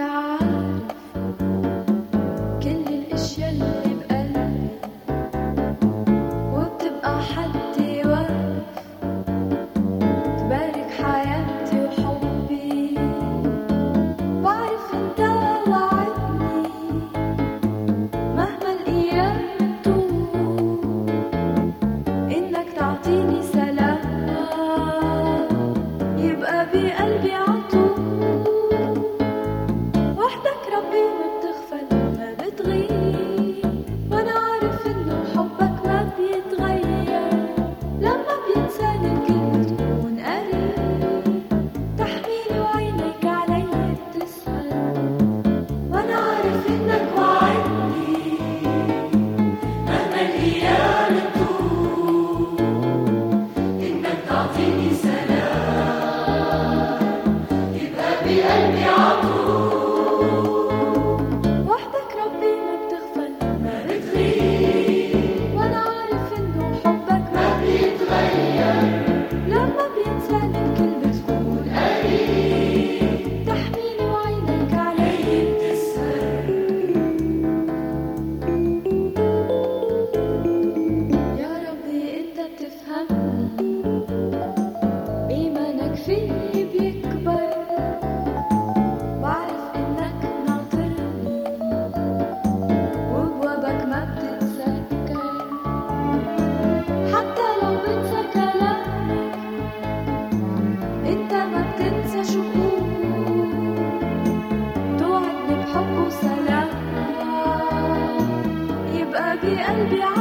عارف كل الاشياء اللي بقلبي وبتبقى حدي واقف تبارك حياتي وحبي. بعرف انت وعدني مهما الايام تطول انك تعطيني سلام يبقى بقلبي عطول. وحدك ربي ما بتغفل ما بتغيب وانا عارف انه حبك ما بيتغير. لما بينساني الكل بتكون قريب تحميني وعينيك علي بتسأل وانا عارف انك وعدني مهما الايام تطول انك تعطيني سلام يبقى بقلبي عطول. وحدك ربي ما بتغفل ما بتغيب وانا عارف انه حبك ما بيتغير. لما بينساني الكل بتكون قريب تحميني وعينيك علي بتسهر. يا ربي انت بتفهمني ايمانك فيي بيكبر. بعرف انك ناطرني وبوابك ما بتتسكر. حتى لو بنسى كلامك انت ما بتنسى شو بقول. توعدني بحب وسلام يبقى بقلبي